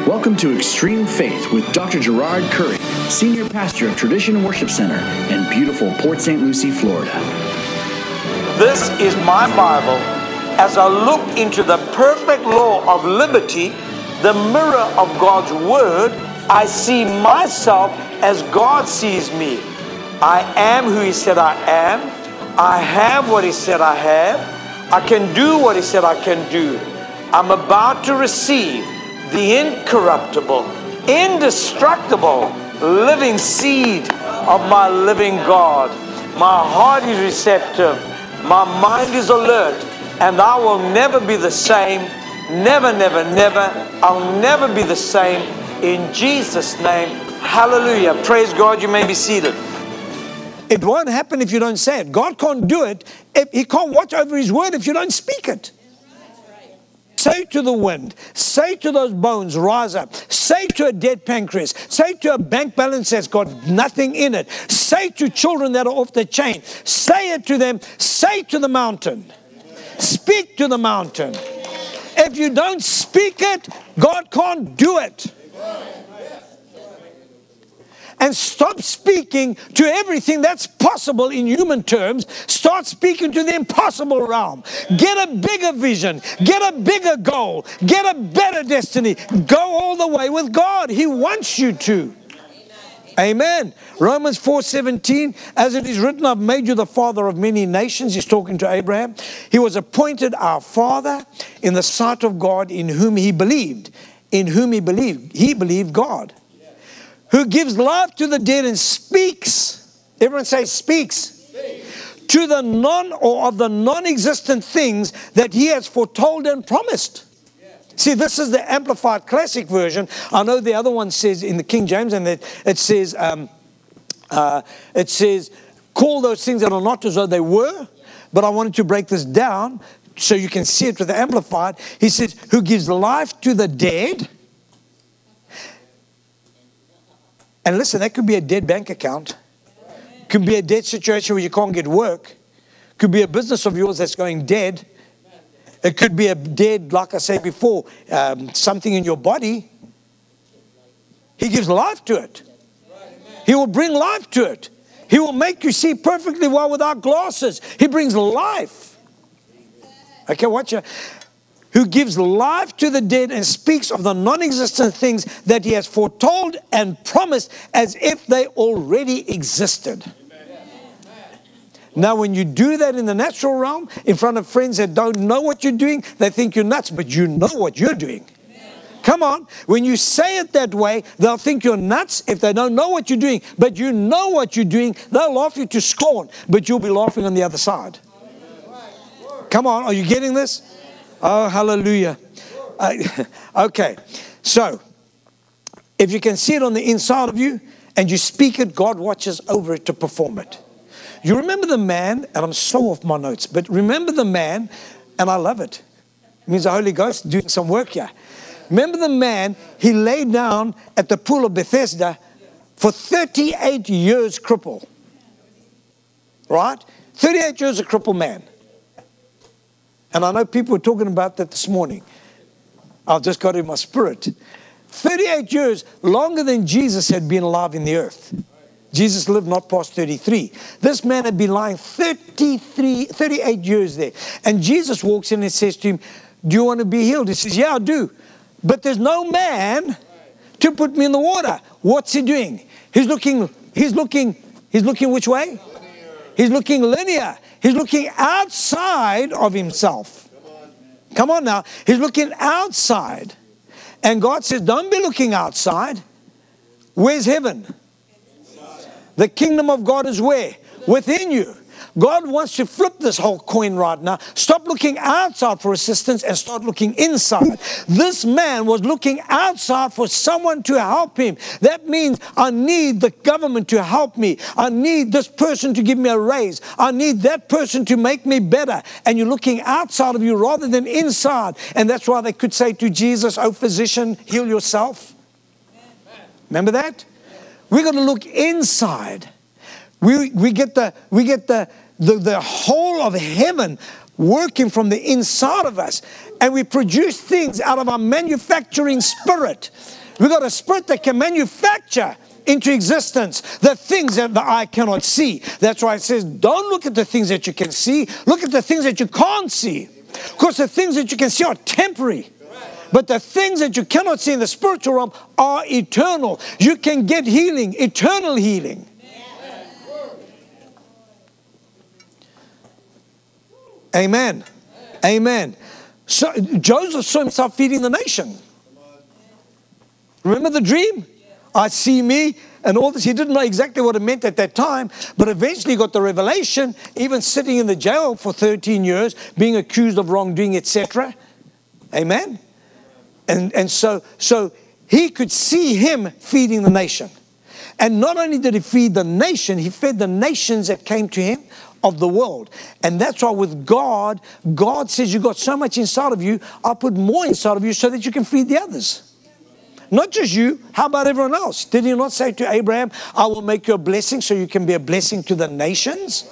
Welcome to Extreme Faith with Dr. Gerard Curry, Senior Pastor of Tradition Worship Center in beautiful Port St. Lucie, Florida. This is my Bible. As I look into the perfect law of liberty, the mirror of God's Word, I see myself as God sees me. I am who He said I am. I have what He said I have. I can do what He said I can do. I'm about to receive the incorruptible, indestructible, living seed of my living God. My heart is receptive. My mind is alert. And I will never be the same. Never, never, never. I'll never be the same. In Jesus' name, hallelujah. Praise God. You may be seated. It won't happen if you don't say it. God can't do it. He can't watch over His word if you don't speak it. Say to the wind, say to those bones, rise up. Say to a dead pancreas, say to a bank balance that's got nothing in it. Say to children that are off the chain, say it to them, say to the mountain. Speak to the mountain. If you don't speak it, God can't do it. And stop speaking to everything that's possible in human terms. Start speaking to the impossible realm. Get a bigger vision. Get a bigger goal. Get a better destiny. Go all the way with God. He wants you to. Amen. Romans 4:17, as it is written, I've made you the father of many nations. He's talking to Abraham. He was appointed our father in the sight of God, in whom he believed. In whom he believed. He believed God. Who gives life to the dead and speaks. Everyone say speaks. To the non-existent things that He has foretold and promised. See, this is the Amplified Classic version. I know the other one says in the King James, and it says, call those things that are not as though they were. But I wanted to break this down so you can see it with the Amplified. He says, who gives life to the dead. And listen, that could be a dead bank account. Could be a dead situation where you can't get work. Could be a business of yours that's going dead. It could be a dead, like I said before, something in your body. He gives life to it. He will bring life to it. He will make you see perfectly well without glasses. He brings life. Okay, watch it. Who gives life to the dead and speaks of the non-existent things that He has foretold and promised as if they already existed. Now, when you do that in the natural realm, in front of friends that don't know what you're doing, they think you're nuts, but you know what you're doing. Come on. When you say it that way, they'll think you're nuts if they don't know what you're doing. But you know what you're doing. They'll laugh you to scorn, but you'll be laughing on the other side. Come on. Are you getting this? Oh, hallelujah. Okay. So, if you can see it on the inside of you and you speak it, God watches over it to perform it. You remember the man, and I'm so off my notes, but remember the man, and I love it. It means the Holy Ghost doing some work here. Remember the man, he lay down at the pool of Bethesda for 38 years crippled. Right? 38 years a crippled man. And I know people were talking about that this morning. I've just got it in my spirit. 38 years, longer than Jesus had been alive in the earth. Jesus lived not past 33. This man had been lying 38 years there. And Jesus walks in and says to him, do you want to be healed? He says, yeah, I do. But there's no man to put me in the water. What's he doing? He's looking which way? He's looking linear. He's looking outside of himself. Come on now. He's looking outside. And God says, don't be looking outside. Where's heaven? The kingdom of God is where? Within you. God wants to flip this whole coin right now. Stop looking outside for assistance and start looking inside. This man was looking outside for someone to help him. That means I need the government to help me. I need this person to give me a raise. I need that person to make me better. And you're looking outside of you rather than inside. And that's why they could say to Jesus, oh physician, heal yourself. Remember that? We're going to look inside. We get the whole of heaven working from the inside of us. And we produce things out of our manufacturing spirit. We've got a spirit that can manufacture into existence the things that the eye cannot see. That's why it says, don't look at the things that you can see. Look at the things that you can't see. Because the things that you can see are temporary. But the things that you cannot see in the spiritual realm are eternal. You can get healing, eternal healing. Amen. Amen. So Joseph saw himself feeding the nation. Remember the dream? I see me and all this. He didn't know exactly what it meant at that time, but eventually he got the revelation, even sitting in the jail for 13 years, being accused of wrongdoing, etc. Amen. And so he could see him feeding the nation. And not only did he feed the nation, he fed the nations that came to him of the world. And that's why with God, God says, you've got so much inside of you, I'll put more inside of you so that you can feed the others. Not just you, how about everyone else? Did he not say to Abraham, I will make you a blessing so you can be a blessing to the nations?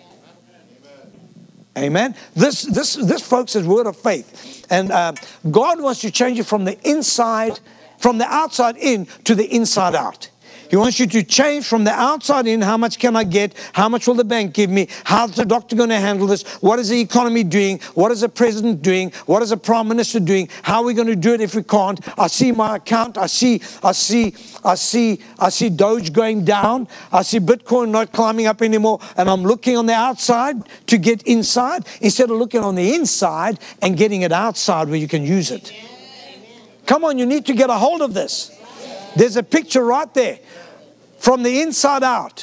Amen. This folks, is word of faith. And God wants to change you from the inside, from the outside in to the inside out. He wants you to change from the outside in. How much can I get? How much will the bank give me? How's the doctor going to handle this? What is the economy doing? What is the president doing? What is the prime minister doing? How are we going to do it if we can't? I see my account. I see Doge going down. I see Bitcoin not climbing up anymore. And I'm looking on the outside to get inside instead of looking on the inside and getting it outside where you can use it. Come on, you need to get a hold of this. There's a picture right there. From the inside out.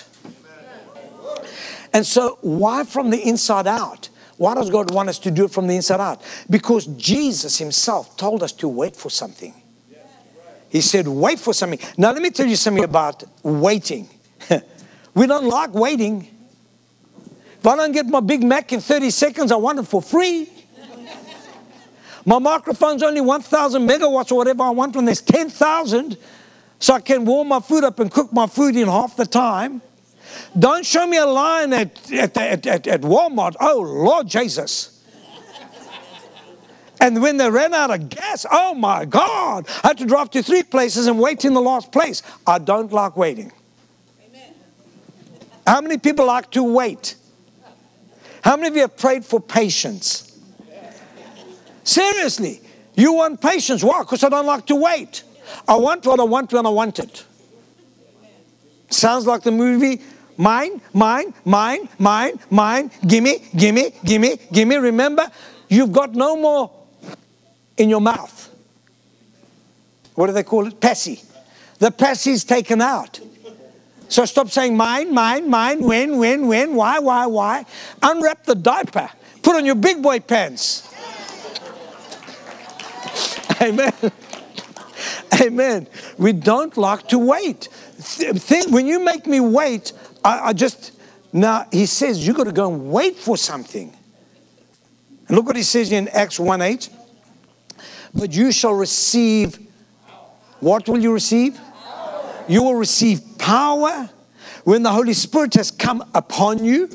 And so why from the inside out? Why does God want us to do it from the inside out? Because Jesus himself told us to wait for something. He said, wait for something. Now let me tell you something about waiting. We don't like waiting. If I don't get my Big Mac in 30 seconds, I want it for free. My microphone's only 1,000 megawatts or whatever I want when there's 10,000. So I can warm my food up and cook my food in half the time. Don't show me a line at Walmart. Oh, Lord Jesus. And when they ran out of gas, oh my God, I had to drive to 3 places and wait in the last place. I don't like waiting. Amen. How many people like to wait? How many of you have prayed for patience? Seriously, you want patience. Why? Because I don't like to wait. I want what I want when I want it. Sounds like the movie, mine, gimme. Remember, you've got no more in your mouth. What do they call it? Passy. The passy's taken out. So stop saying mine, when, why. Unwrap the diaper. Put on your big boy pants. Amen. Amen. We don't like to wait. When you make me wait, now he says, you've got to go and wait for something. And look what he says in Acts 1:8. But you shall receive, what will you receive? You will receive power when the Holy Spirit has come upon you.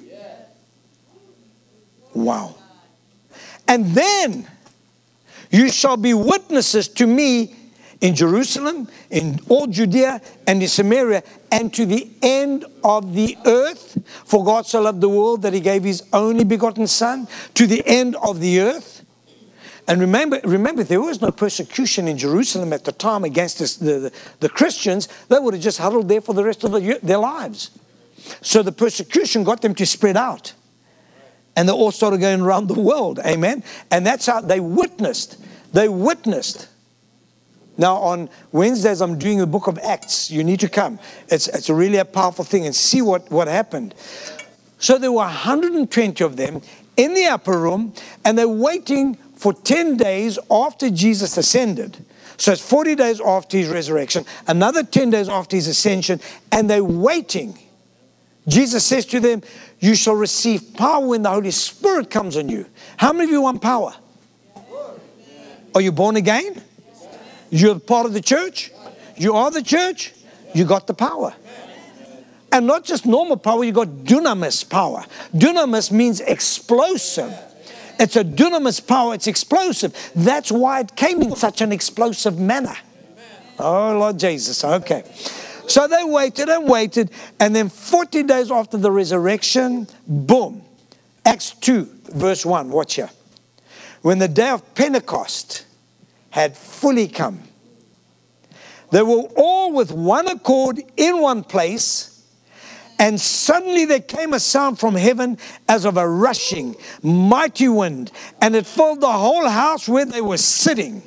Wow. And then you shall be witnesses to me in Jerusalem, in all Judea, and in Samaria, and to the end of the earth. For God so loved the world that he gave his only begotten Son, to the end of the earth. And remember, there was no persecution in Jerusalem at the time against the Christians. They would have just huddled there for the rest of their lives. So the persecution got them to spread out. And they all started going around the world. Amen. And that's how they witnessed. They witnessed. Now on Wednesdays, I'm doing the book of Acts. You need to come. It's really a powerful thing, and see what happened. So there were 120 of them in the upper room, and they're waiting for 10 days after Jesus ascended. So it's 40 days after his resurrection, another 10 days after his ascension, and they're waiting. Jesus says to them, you shall receive power when the Holy Spirit comes on you. How many of you want power? Are you born again? You're part of the church. You are the church. You got the power. And not just normal power, you got dunamis power. Dunamis means explosive. It's a dunamis power. It's explosive. That's why it came in such an explosive manner. Oh, Lord Jesus. Okay. So they waited and waited. And then 40 days after the resurrection, boom. Acts 2, verse 1. Watch here. When the day of Pentecost had fully come, they were all with one accord in one place, and suddenly there came a sound from heaven as of a rushing, mighty wind, and it filled the whole house where they were sitting.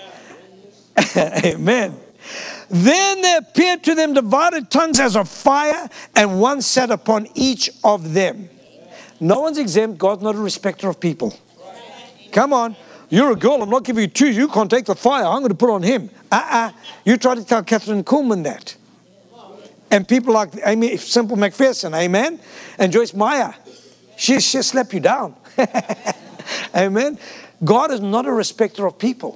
Amen. Then there appeared to them divided tongues as of fire, and one sat upon each of them. No one's exempt. God's not a respecter of people. Come on. You're a girl. I'm not giving you two. You can't take the fire. I'm going to put it on him. You try to tell Catherine Kuhlman that. And people like Amy Simple McPherson, amen? And Joyce Meyer. She'll slap you down. Amen? God is not a respecter of people.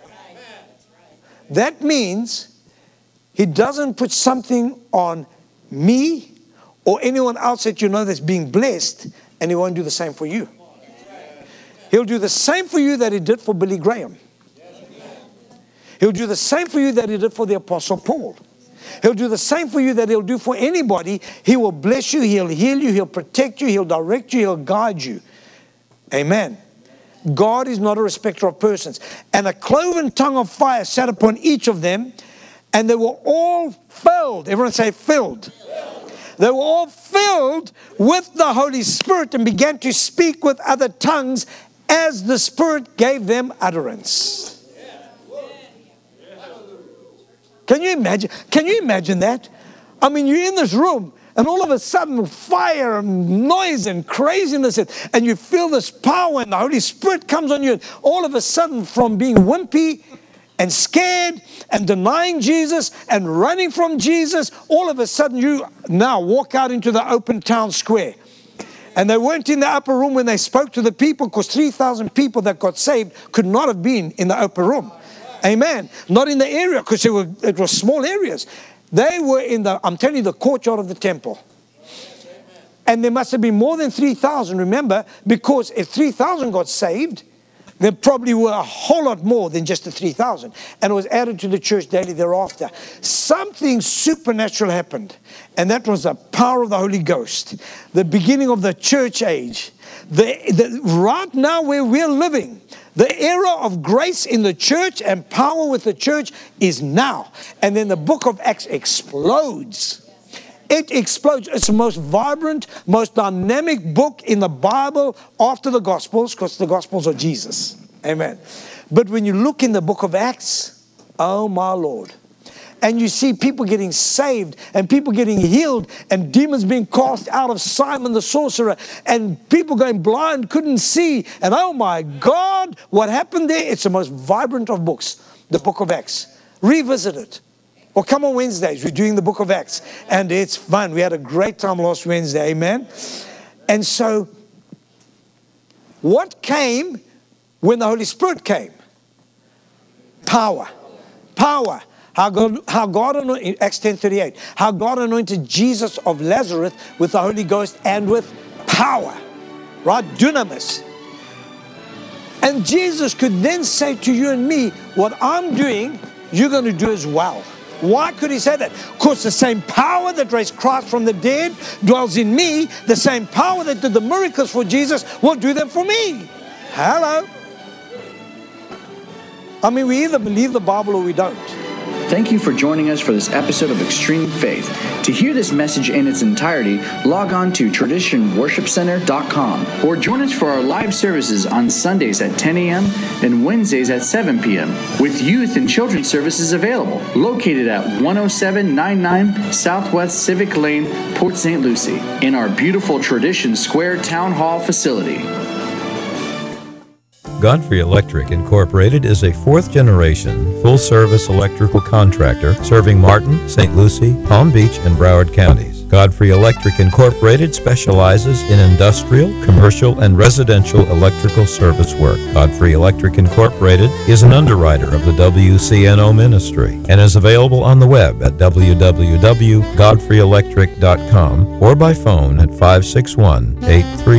That means He doesn't put something on me or anyone else that you know that's being blessed, and He won't do the same for you. He'll do the same for you that He did for Billy Graham. He'll do the same for you that He did for the Apostle Paul. He'll do the same for you that He'll do for anybody. He will bless you. He'll heal you. He'll protect you. He'll direct you. He'll guide you. Amen. God is not a respecter of persons. And a cloven tongue of fire sat upon each of them, and they were all filled. Everyone say filled. They were all filled with the Holy Spirit and began to speak with other tongues as the Spirit gave them utterance. Can you imagine? Can you imagine that? I mean, you're in this room, and all of a sudden, fire and noise and craziness, and you feel this power, and the Holy Spirit comes on you, and all of a sudden, from being wimpy and scared and denying Jesus and running from Jesus, all of a sudden, you now walk out into the open town square. And they weren't in the upper room when they spoke to the people, because 3,000 people that got saved could not have been in the upper room. Amen. Not in the area, because it was small areas. They were in the, I'm telling you, the courtyard of the temple. And there must have been more than 3,000, remember, because if 3,000 got saved, there probably were a whole lot more than just the 3,000. And it was added to the church daily thereafter. Something supernatural happened. And that was the power of the Holy Ghost. The beginning of the church age. Right now where we're living, the era of grace in the church and power with the church is now. And then the book of Acts explodes. It explodes. It's the most vibrant, most dynamic book in the Bible after the Gospels, because the Gospels are Jesus. Amen. But when you look in the book of Acts, oh my Lord, and you see people getting saved and people getting healed and demons being cast out of Simon the sorcerer and people going blind, couldn't see. And oh my God, what happened there? It's the most vibrant of books, the book of Acts. Revisit it. Or come on Wednesdays, we're doing the book of Acts. And it's fun. We had a great time last Wednesday. Amen. And so, what came when the Holy Spirit came? Power. Power. How God anointed, Acts 10:38, how God anointed Jesus of Nazareth with the Holy Ghost and with power. Right? Dunamis. And Jesus could then say to you and me, what I'm doing, you're going to do as well. Why could He say that? Because the same power that raised Christ from the dead dwells in me. The same power that did the miracles for Jesus will do them for me. Hello. I mean, we either believe the Bible or we don't. Thank you for joining us for this episode of Extreme Faith. To hear this message in its entirety, log on to traditionworshipcenter.com or join us for our live services on Sundays at 10 a.m. and Wednesdays at 7 p.m. with youth and children's services available, located at 10799 Southwest Civic Lane, Port St. Lucie, in our beautiful Tradition Square Town Hall facility. Godfrey Electric Incorporated is a fourth-generation, full-service electrical contractor serving Martin, St. Lucie, Palm Beach, and Broward counties. Godfrey Electric Incorporated specializes in industrial, commercial, and residential electrical service work. Godfrey Electric Incorporated is an underwriter of the WCNO ministry and is available on the web at www.godfreyelectric.com or by phone at 561-833